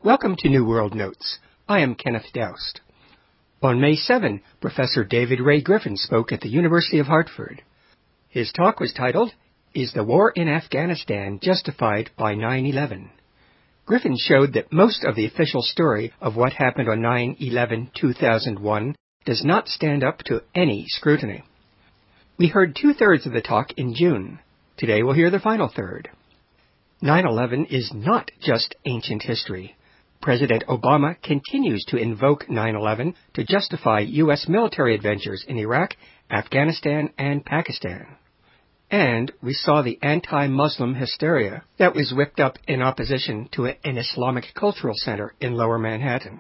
Welcome to New World Notes. I am Kenneth Doust. On May 7, Professor David Ray Griffin spoke at the University of Hartford. His talk was titled, Is the War in Afghanistan Justified by 9/11? Griffin showed that most of the official story of what happened on 9/11/2001 does not stand up to any scrutiny. We heard two-thirds of the talk in June. Today we'll hear the final third. 9/11 is not just ancient history. President Obama continues to invoke 9/11 to justify U.S. military adventures in Iraq, Afghanistan, and Pakistan. And we saw the anti-Muslim hysteria that was whipped up in opposition to an Islamic cultural center in Lower Manhattan.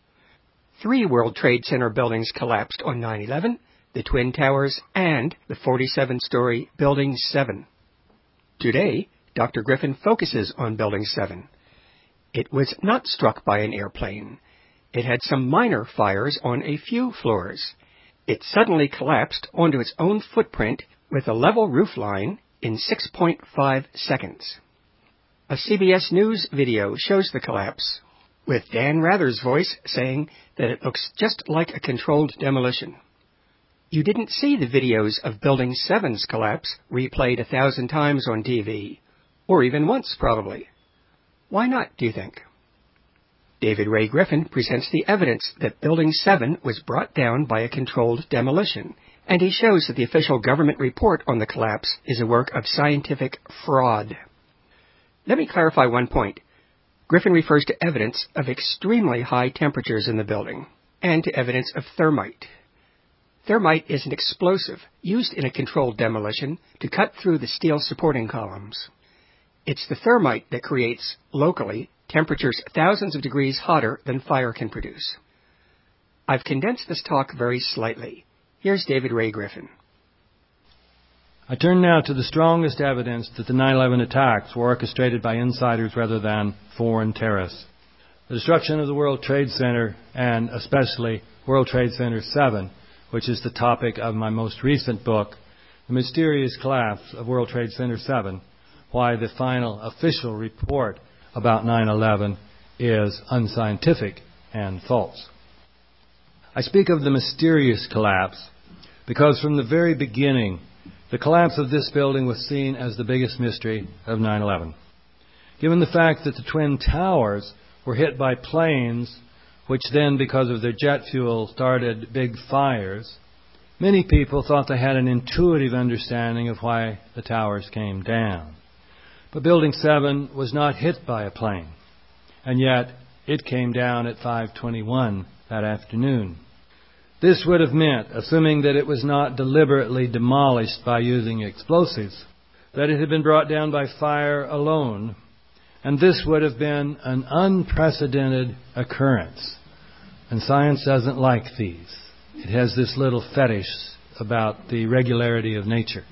3 World Trade Center buildings collapsed on 9/11, the Twin Towers, and the 47-story Building 7. Today, Dr. Griffin focuses on Building 7. It was not struck by an airplane. It had some minor fires on a few floors. It suddenly collapsed onto its own footprint with a level roofline in 6.5 seconds. A CBS News video shows the collapse, with Dan Rather's voice saying that it looks just like a controlled demolition. You didn't see the videos of Building 7's collapse replayed 1,000 times on TV, or even once probably. Why not, do you think? David Ray Griffin presents the evidence that Building 7 was brought down by a controlled demolition, and he shows that the official government report on the collapse is a work of scientific fraud. Let me clarify one point. Griffin refers to evidence of extremely high temperatures in the building, and to evidence of thermite. Thermite is an explosive used in a controlled demolition to cut through the steel supporting columns. It's the thermite that creates, locally, temperatures thousands of degrees hotter than fire can produce. I've condensed this talk very slightly. Here's David Ray Griffin. I turn now to the strongest evidence that the 9/11 attacks were orchestrated by insiders rather than foreign terrorists. The destruction of the World Trade Center, and especially World Trade Center 7, which is the topic of my most recent book, The Mysterious Collapse of World Trade Center 7, Why the Final Official Report about 9/11 is unscientific and false. I speak of the mysterious collapse because from the very beginning, the collapse of this building was seen as the biggest mystery of 9/11. Given the fact that the Twin Towers were hit by planes, which then, because of their jet fuel, started big fires, many people thought they had an intuitive understanding of why the towers came down. But Building 7 was not hit by a plane, and yet it came down at 5:21 that afternoon. This would have meant, assuming that it was not deliberately demolished by using explosives, that it had been brought down by fire alone, and this would have been an unprecedented occurrence. And science doesn't like these. It has this little fetish about the regularity of nature.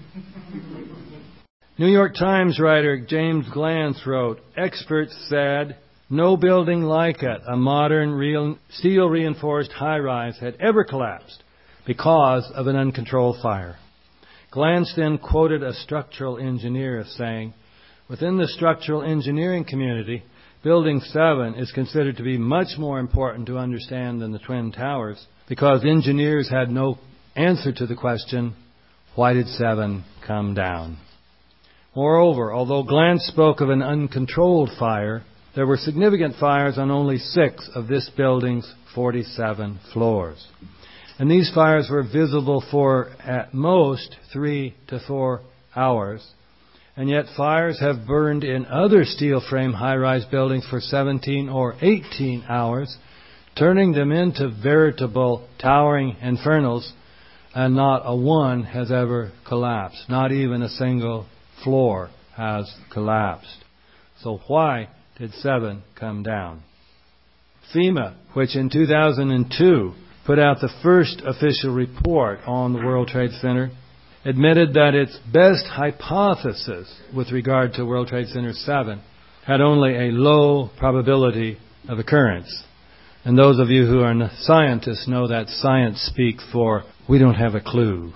New York Times writer James Glantz wrote, experts said no building like it, a modern steel-reinforced high-rise, had ever collapsed because of an uncontrolled fire. Glantz then quoted a structural engineer as saying, within the structural engineering community, Building 7 is considered to be much more important to understand than the Twin Towers because engineers had no answer to the question, why did 7 come down? Moreover, although Glantz spoke of an uncontrolled fire, there were significant fires on only 6 of this building's 47 floors. And these fires were visible for at most 3 to 4 hours. And yet fires have burned in other steel frame high-rise buildings for 17 or 18 hours, turning them into veritable towering infernos, and not a one has ever collapsed. Not even a single floor has collapsed. So why did 7 come down? FEMA, which in 2002 put out the first official report on the World Trade Center, admitted that its best hypothesis with regard to World Trade Center 7 had only a low probability of occurrence. And those of you who are scientists know that science speak for, we don't have a clue.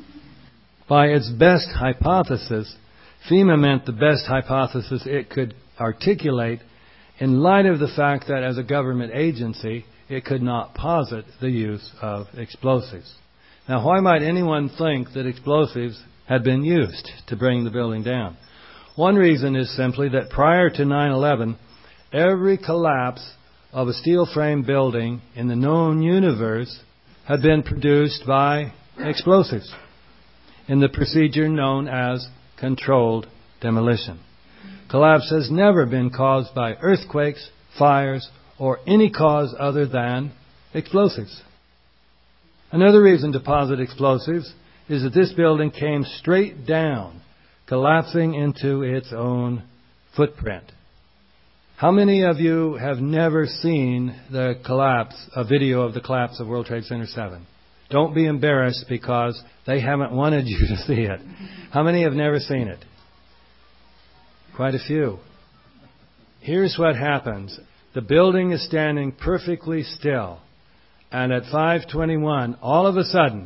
By its best hypothesis, FEMA meant the best hypothesis it could articulate in light of the fact that as a government agency, it could not posit the use of explosives. Now, why might anyone think that explosives had been used to bring the building down? One reason is simply that prior to 9/11, every collapse of a steel frame building in the known universe had been produced by explosives in the procedure known as controlled demolition. Collapse has never been caused by earthquakes, fires, or any cause other than explosives. Another reason to posit explosives is that this building came straight down, collapsing into its own footprint. How many of you have never seen a video of the collapse of World Trade Center 7? Don't be embarrassed because they haven't wanted you to see it. How many have never seen it? Quite a few. Here's what happens. The building is standing perfectly still. And at 5:21, all of a sudden,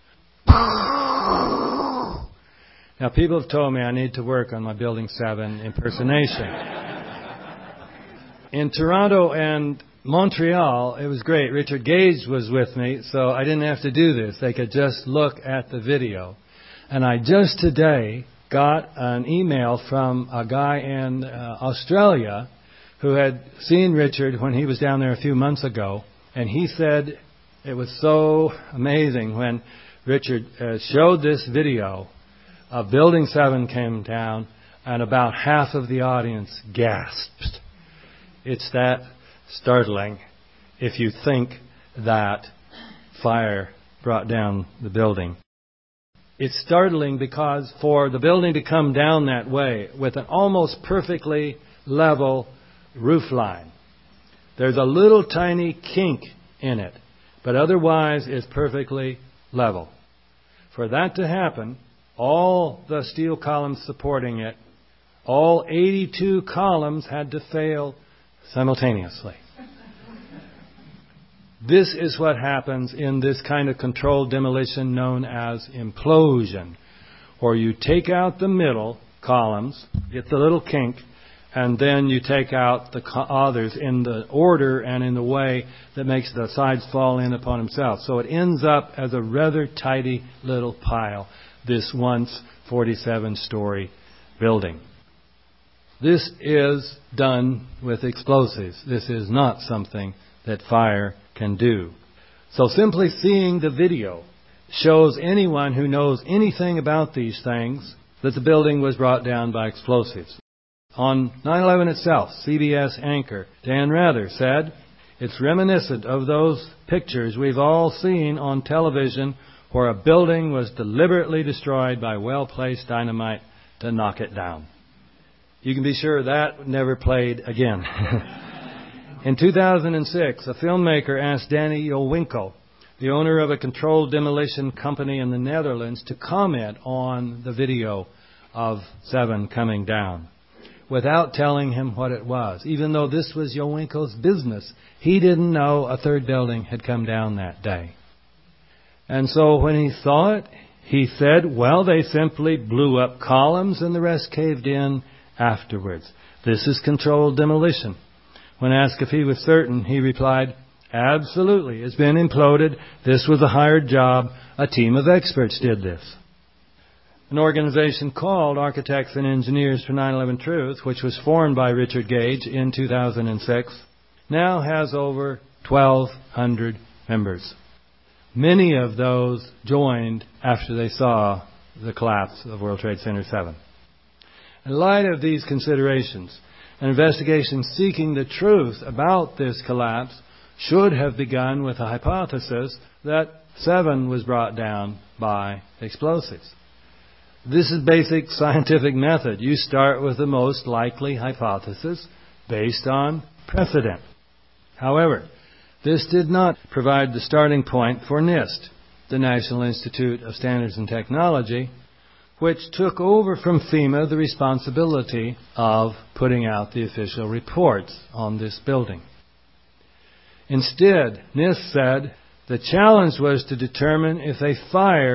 now people have told me I need to work on my Building 7 impersonation. In Toronto and Montreal, it was great. Richard Gage was with me, so I didn't have to do this. They could just look at the video. And I just today got an email from a guy in Australia who had seen Richard when he was down there a few months ago. And he said it was so amazing when Richard showed this video of Building 7 came down and about half of the audience gasped. It's that startling if you think that fire brought down the building. It's startling because for the building to come down that way with an almost perfectly level roof line, there's a little tiny kink in it, but otherwise it's perfectly level. For that to happen, all the steel columns supporting it, all 82 columns had to fail simultaneously. This is what happens in this kind of controlled demolition known as implosion, where you take out the middle columns, get the little kink, and then you take out the others in the order and in the way that makes the sides fall in upon themselves. So it ends up as a rather tidy little pile, this once 47-story building. This is done with explosives. This is not something that fire can do. So simply seeing the video shows anyone who knows anything about these things that the building was brought down by explosives. On 9/11 itself, CBS anchor Dan Rather said, "It's reminiscent of those pictures we've all seen on television where a building was deliberately destroyed by well-placed dynamite to knock it down." You can be sure that never played again. In 2006, a filmmaker asked Danny Jolwinkel, the owner of a controlled demolition company in the Netherlands, to comment on the video of 7 coming down, without telling him what it was. Even though this was Jolwinkel's business, he didn't know a third building had come down that day. And so when he saw it, he said, well, they simply blew up columns and the rest caved in afterwards. This is controlled demolition. When asked if he was certain, he replied, absolutely, it's been imploded. This was a hired job. A team of experts did this. An organization called Architects and Engineers for 9/11 Truth, which was formed by Richard Gage in 2006, now has over 1,200 members. Many of those joined after they saw the collapse of World Trade Center 7. In light of these considerations, an investigation seeking the truth about this collapse should have begun with a hypothesis that 7 was brought down by explosives. This is basic scientific method. You start with the most likely hypothesis based on precedent. However, this did not provide the starting point for NIST, the National Institute of Standards and Technology, which took over from FEMA the responsibility of putting out the official reports on this building. Instead, NIST said the challenge was to determine if a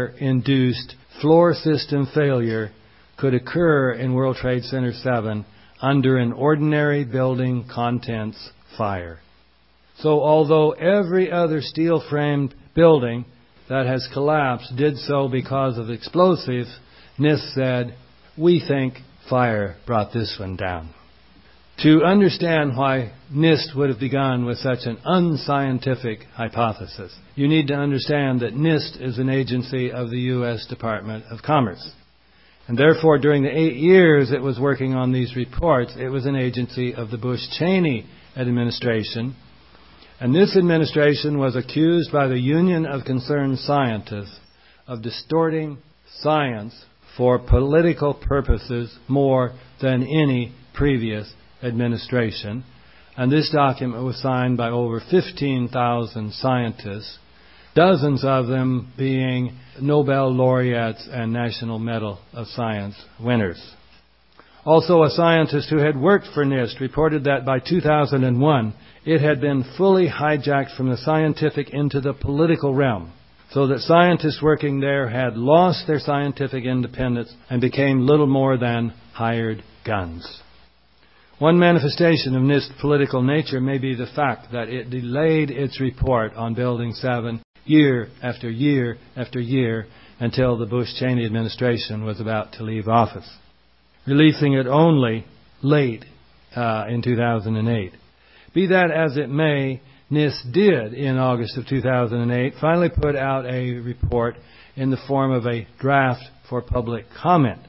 fire-induced floor system failure could occur in World Trade Center 7 under an ordinary building contents fire. So although every other steel-framed building that has collapsed did so because of explosives, NIST said, we think fire brought this one down. To understand why NIST would have begun with such an unscientific hypothesis, you need to understand that NIST is an agency of the U.S. Department of Commerce. And therefore, during the 8 years it was working on these reports, it was an agency of the Bush-Cheney administration. And this administration was accused by the Union of Concerned Scientists of distorting science for political purposes more than any previous administration. And this document was signed by over 15,000 scientists, dozens of them being Nobel laureates and National Medal of Science winners. Also, a scientist who had worked for NIST reported that by 2001, it had been fully hijacked from the scientific into the political realm, so that scientists working there had lost their scientific independence and became little more than hired guns. One manifestation of NIST's political nature may be the fact that it delayed its report on Building 7 year after year after year until the Bush-Cheney administration was about to leave office, releasing it only late in 2008. Be that as it may, NIST did, in August of 2008, finally put out a report in the form of a draft for public comment.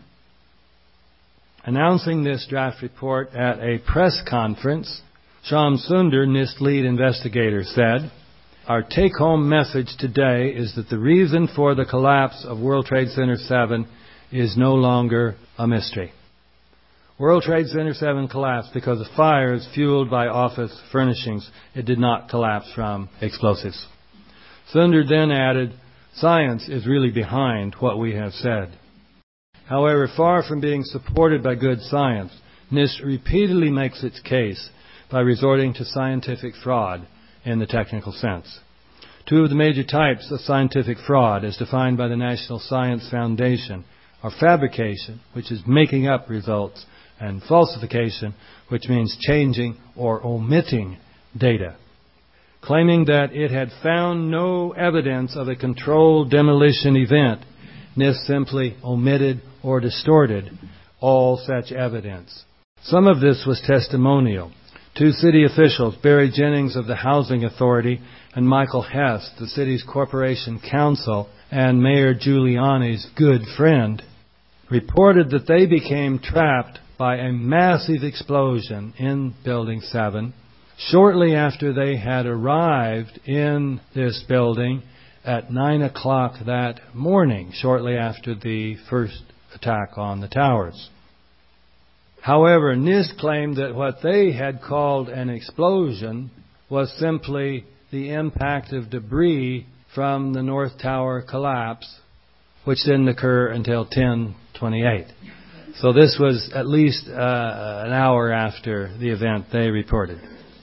Announcing this draft report at a press conference, Shyam Sunder, NIST lead investigator, said, "Our take-home message today is that the reason for the collapse of World Trade Center 7 is no longer a mystery. World Trade Center 7 collapsed because of fires fueled by office furnishings. It did not collapse from explosives." Sunder then added, "Science is really behind what we have said." However, far from being supported by good science, NIST repeatedly makes its case by resorting to scientific fraud in the technical sense. Two of the major types of scientific fraud, as defined by the National Science Foundation, are fabrication, which is making up results, and falsification, which means changing or omitting data. Claiming that it had found no evidence of a controlled demolition event, NIST simply omitted or distorted all such evidence. Some of this was testimonial. Two city officials, Barry Jennings of the Housing Authority and Michael Hess, the city's corporation counsel and Mayor Giuliani's good friend, reported that they became trapped by a massive explosion in Building 7 shortly after they had arrived in this building at 9 o'clock that morning, shortly after the first attack on the towers. However, NIST claimed that what they had called an explosion was simply the impact of debris from the North Tower collapse, which didn't occur until 10:28. So this was at least an hour after the event they reported.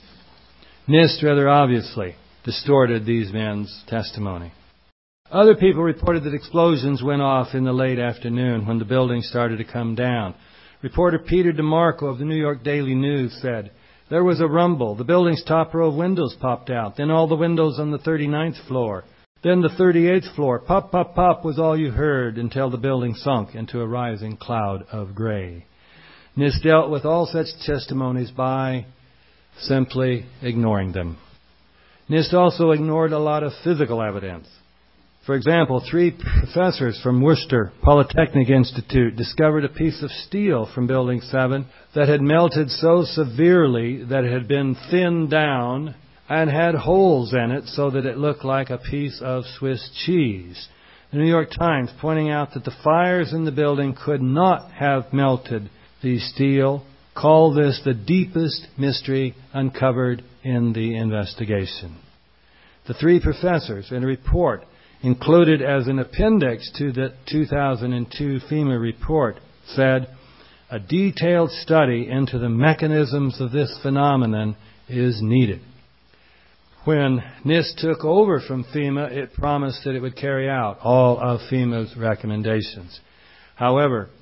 NIST rather obviously distorted these men's testimony. Other people reported that explosions went off in the late afternoon when the building started to come down. Reporter Peter DeMarco of the New York Daily News said, "There was a rumble. The building's top row of windows popped out. Then all the windows on the 39th floor. Then the 38th floor. Pop, pop, pop was all you heard until the building sunk into a rising cloud of gray." NIST dealt with all such testimonies by simply ignoring them. NIST also ignored a lot of physical evidence. For example, 3 professors from Worcester Polytechnic Institute discovered a piece of steel from Building 7 that had melted so severely that it had been thinned down and had holes in it so that it looked like a piece of Swiss cheese. The New York Times pointing out that the fires in the building could not have melted the steel, called this the deepest mystery uncovered in the investigation. The 3 professors, in a report included as an appendix to the 2002 FEMA report, said, "A detailed study into the mechanisms of this phenomenon is needed." When NIST took over from FEMA, it promised that it would carry out all of FEMA's recommendations. However,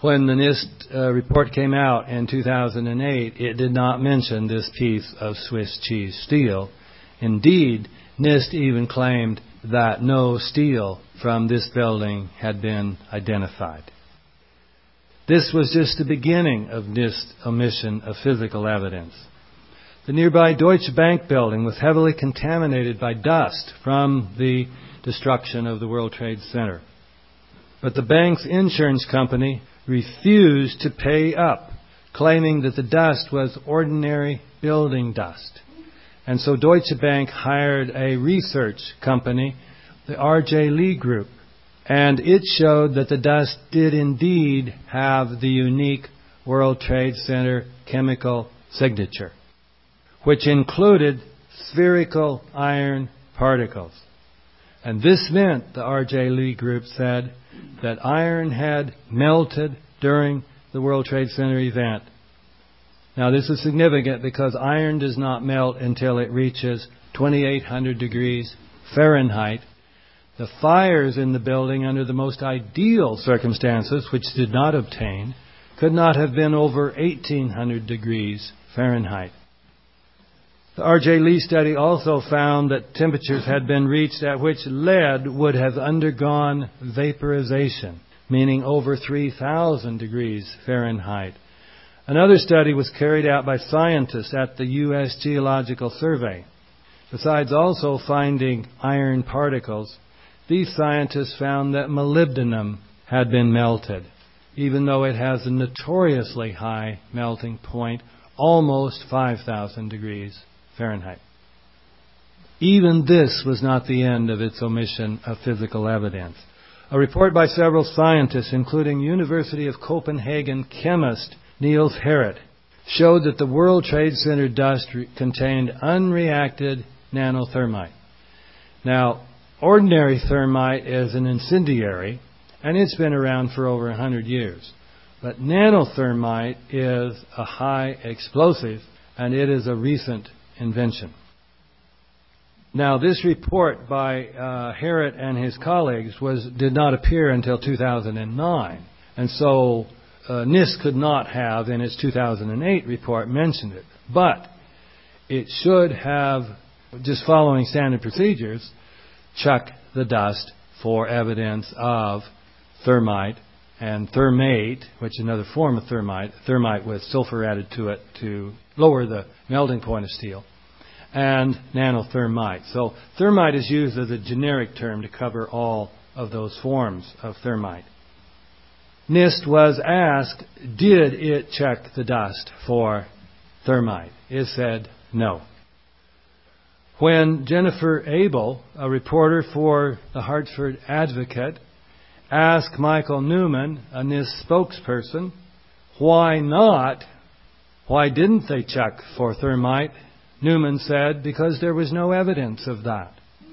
When the NIST report came out in 2008, it did not mention this piece of Swiss cheese steel. Indeed, NIST even claimed that no steel from this building had been identified. This was just the beginning of NIST's omission of physical evidence. The nearby Deutsche Bank building was heavily contaminated by dust from the destruction of the World Trade Center. But the bank's insurance company refused to pay up, claiming that the dust was ordinary building dust. And so Deutsche Bank hired a research company, the R.J. Lee Group, and it showed that the dust did indeed have the unique World Trade Center chemical signature, which included spherical iron particles. And this meant, the R.J. Lee Group said, that iron had melted during the World Trade Center event. Now this is significant because iron does not melt until it reaches 2,800 degrees Fahrenheit. The fires in the building, under the most ideal circumstances, which did not obtain, could not have been over 1,800 degrees Fahrenheit. The R.J. Lee study also found that temperatures had been reached at which lead would have undergone vaporization, meaning over 3,000 degrees Fahrenheit. Another study was carried out by scientists at the U.S. Geological Survey. Besides also finding iron particles, these scientists found that molybdenum had been melted, even though it has a notoriously high melting point, almost 5,000 degrees Fahrenheit. Even this was not the end of its omission of physical evidence. A report by several scientists, including University of Copenhagen chemist Niels Harrit, showed that the World Trade Center dust contained unreacted nanothermite. Now, ordinary thermite is an incendiary, and it's been around for over 100 years. But nanothermite is a high explosive, and it is a recent invention. Now, this report by Harrit and his colleagues did not appear until 2009, and so NIST could not have, in its 2008 report, mentioned it. But it should have, just following standard procedures, checked the dust for evidence of thermite and thermate, which is another form of thermite with sulfur added to it to lower the melting point of steel, and nanothermite. So thermite is used as a generic term to cover all of those forms of thermite. NIST was asked, did it check the dust for thermite? It said no. When Jennifer Abel, a reporter for the Hartford Advocate, asked Michael Newman, a NIST spokesperson, why not? Why didn't they check for thermite? Newman said, because there was no evidence of that.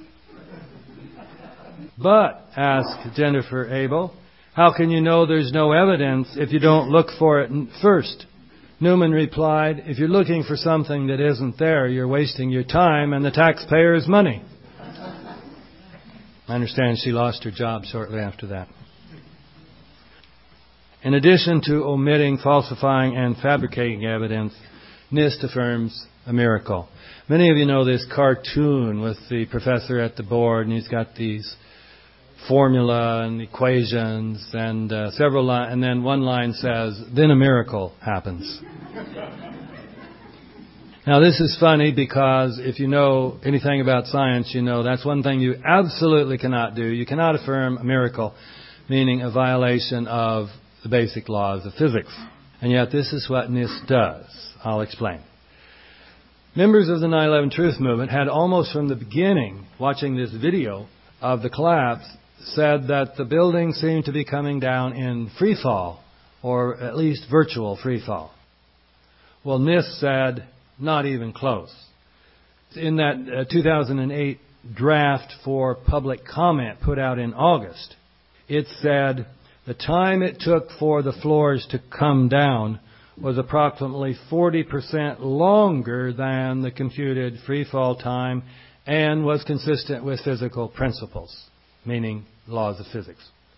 But, asked Jennifer Abel, how can you know there's no evidence if you don't look for it first? Newman replied, if you're looking for something that isn't there, you're wasting your time and the taxpayers' money. I understand she lost her job shortly after that. In addition to omitting, falsifying, and fabricating evidence, NIST affirms a miracle. Many of you know this cartoon with the professor at the board, and he's got these formula and equations and several lines, and then one line says, then a miracle happens. Now this is funny because if you know anything about science, you know that's one thing you absolutely cannot do. You cannot affirm a miracle, meaning a violation of the basic laws of physics. And yet this is what NIST does. I'll explain. Members of the 9/11 Truth Movement had almost from the beginning, watching this video of the collapse, said that the building seemed to be coming down in free fall, or at least virtual free fall. Well, NIST said, not even close. In that 2008 draft for public comment put out in August, it said the time it took for the floors to come down was approximately 40% longer than the computed free fall time and was consistent with physical principles, meaning laws of physics.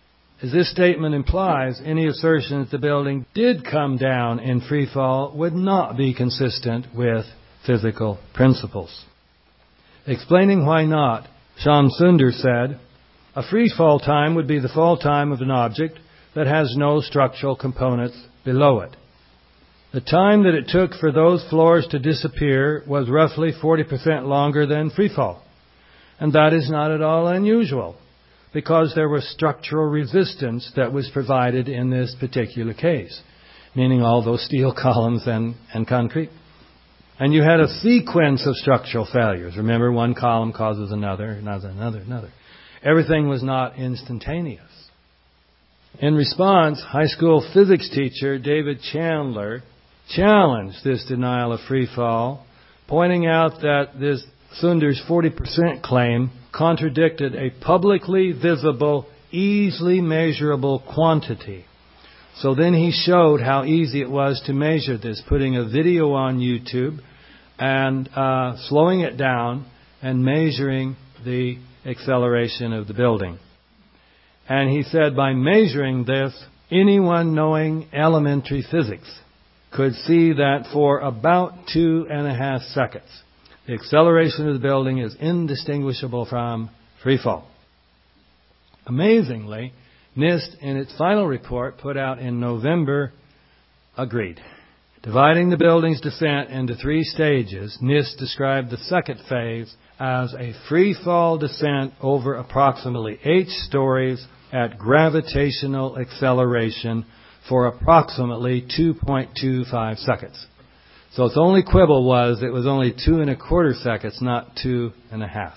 As this statement implies, any assertion that the building did come down in free fall would not be consistent with physical principles. Explaining why not, Shamsunder said, a free fall time would be the fall time of an object that has no structural components below it. The time that it took for those floors to disappear was roughly 40% longer than free fall. And that is not at all unusual, because there was structural resistance that was provided in this particular case, meaning all those steel columns and concrete. And you had a sequence of structural failures. Remember, one column causes another. Everything was not instantaneous. In response, high school physics teacher David Chandler challenged this denial of free fall, pointing out that this Sunder's 40% claim contradicted a publicly visible, easily measurable quantity. So then he showed how easy it was to measure this, putting a video on YouTube and slowing it down and measuring the acceleration of the building. And he said by measuring this, anyone knowing elementary physics could see that for about 2.5 seconds, the acceleration of the building is indistinguishable from free fall. Amazingly, NIST, in its final report put out in November, agreed. Dividing the building's descent into 3 stages, NIST described the second phase as a free fall descent over approximately 8 stories at gravitational acceleration for approximately 2.25 seconds. So its only quibble was it was only 2.25 seconds, not 2.5.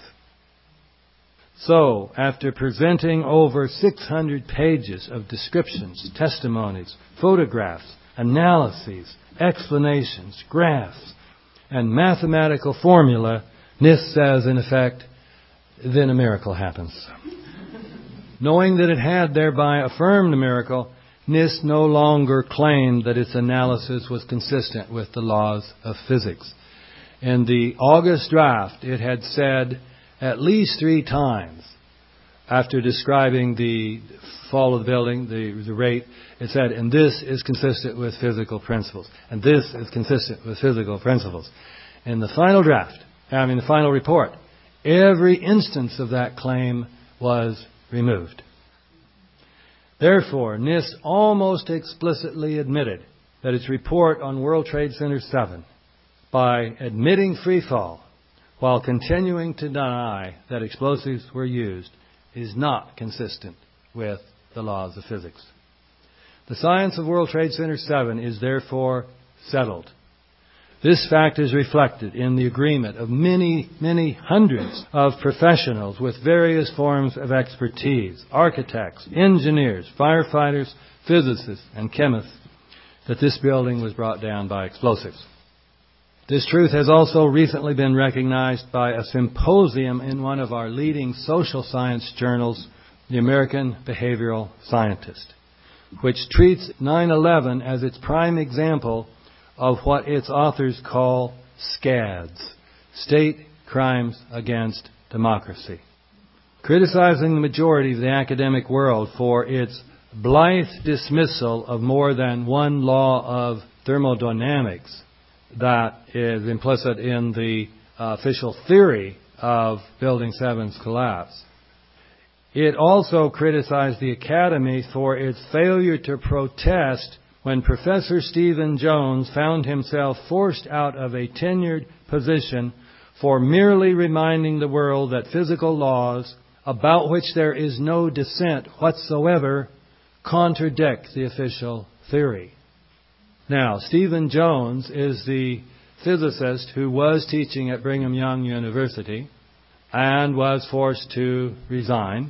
So, after presenting over 600 pages of descriptions, testimonies, photographs, analyses, explanations, graphs, and mathematical formula, NIST says, in effect, then a miracle happens. Knowing that it had thereby affirmed the miracle, NIST no longer claimed that its analysis was consistent with the laws of physics. In the August draft, it had said at least 3 times, after describing the fall of the building, the rate, it said, and this is consistent with physical principles, and this is consistent with physical principles. In the final draft, the final report, every instance of that claim was removed. Therefore, NIST almost explicitly admitted that its report on World Trade Center 7, by admitting free fall while continuing to deny that explosives were used, is not consistent with the laws of physics. The science of World Trade Center 7 is therefore settled. This fact is reflected in the agreement of many, many hundreds of professionals with various forms of expertise, architects, engineers, firefighters, physicists, and chemists, that this building was brought down by explosives. This truth has also recently been recognized by a symposium in one of our leading social science journals, the American Behavioral Scientist, which treats 9/11 as its prime example of what its authors call SCADs, State Crimes Against Democracy. Criticizing the majority of the academic world for its blithe dismissal of more than one law of thermodynamics that is implicit in the official theory of Building 7's collapse. It also criticized the Academy for its failure to protest when Professor Stephen Jones found himself forced out of a tenured position for merely reminding the world that physical laws, about which there is no dissent whatsoever, contradict the official theory. Now, Stephen Jones is the physicist who was teaching at Brigham Young University and was forced to resign.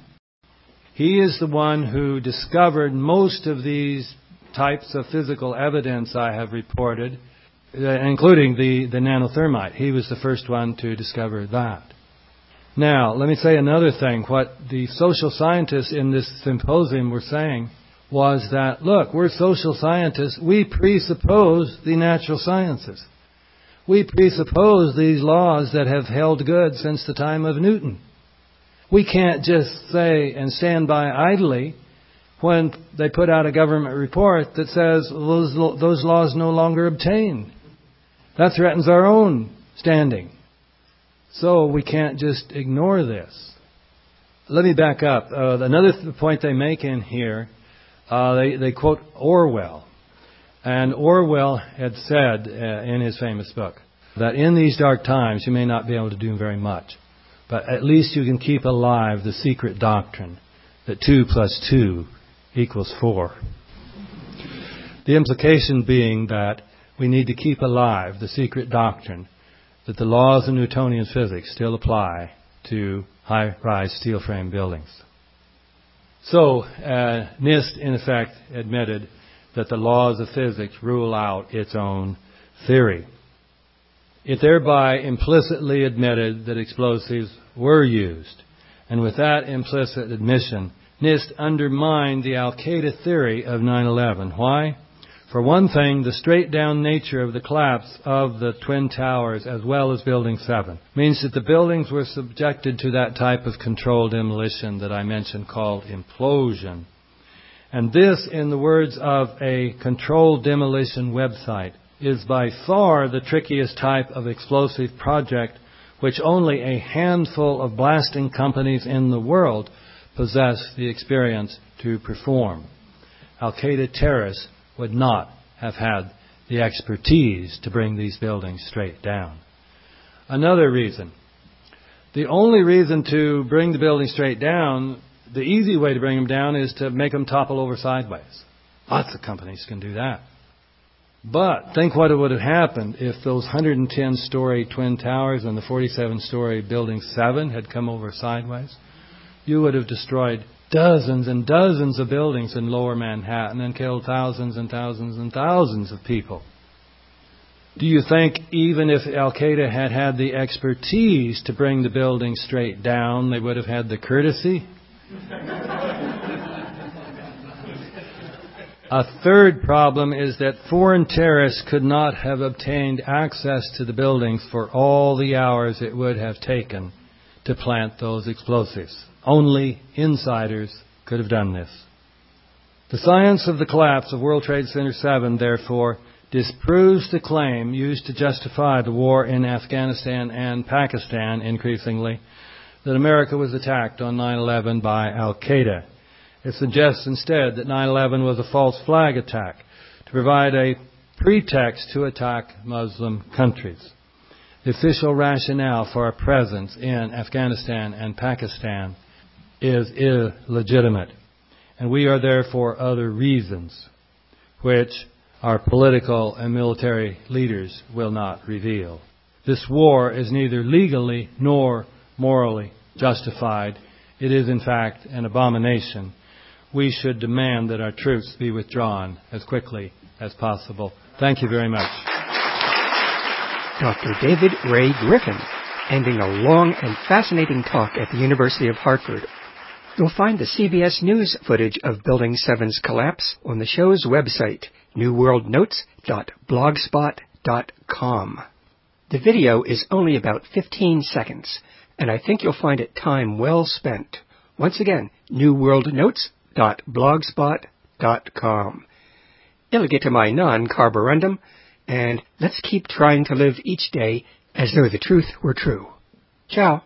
He is the one who discovered most of these types of physical evidence I have reported, including the nanothermite. He was the first one to discover that. Now, let me say another thing. What the social scientists in this symposium were saying was that, look, we're social scientists. We presuppose the natural sciences. We presuppose these laws that have held good since the time of Newton. We can't just say and stand by idly when they put out a government report that says those laws no longer obtain. That threatens our own standing. So we can't just ignore this. Let me back up. Another point they make in here, they quote Orwell. And Orwell had said in his famous book that in these dark times you may not be able to do very much, but at least you can keep alive the secret doctrine that 2 + 2 = 4. The implication being that we need to keep alive the secret doctrine that the laws of Newtonian physics still apply to high-rise steel frame buildings. So, NIST, in effect, admitted that the laws of physics rule out its own theory. It thereby implicitly admitted that explosives were used. And with that implicit admission, NIST undermined the Al-Qaeda theory of 9/11. Why? For one thing, the straight-down nature of the collapse of the Twin Towers as well as Building 7 means that the buildings were subjected to that type of controlled demolition that I mentioned called implosion. And this, in the words of a controlled demolition website, is by far the trickiest type of explosive project which only a handful of blasting companies in the world possess the experience to perform. Al-Qaeda terrorists would not have had the expertise to bring these buildings straight down. Another reason. The only reason to bring the building straight down, the easy way to bring them down is to make them topple over sideways. Lots of companies can do that. But think what would have happened if those 110-story Twin Towers and the 47-story Building 7 had come over sideways. You would have destroyed dozens and dozens of buildings in lower Manhattan and killed thousands and thousands and thousands of people. Do you think even if Al-Qaeda had had the expertise to bring the building straight down, they would have had the courtesy? A third problem is that foreign terrorists could not have obtained access to the buildings for all the hours it would have taken to plant those explosives. Only insiders could have done this. The science of the collapse of World Trade Center 7, therefore, disproves the claim used to justify the war in Afghanistan and Pakistan increasingly that America was attacked on 9/11 by Al-Qaeda. It suggests instead that 9/11 was a false flag attack to provide a pretext to attack Muslim countries. The official rationale for our presence in Afghanistan and Pakistan is illegitimate, and we are there for other reasons, which our political and military leaders will not reveal. This war is neither legally nor morally justified. It is, in fact, an abomination. We should demand that our troops be withdrawn as quickly as possible. Thank you very much. Dr. David Ray Griffin, ending a long and fascinating talk at the University of Hartford. You'll find the CBS News footage of Building 7's collapse on the show's website, newworldnotes.blogspot.com. The video is only about 15 seconds, and I think you'll find it time well spent. Once again, newworldnotes.blogspot.com. It'll get to my non-carborundum, and let's keep trying to live each day as though the truth were true. Ciao.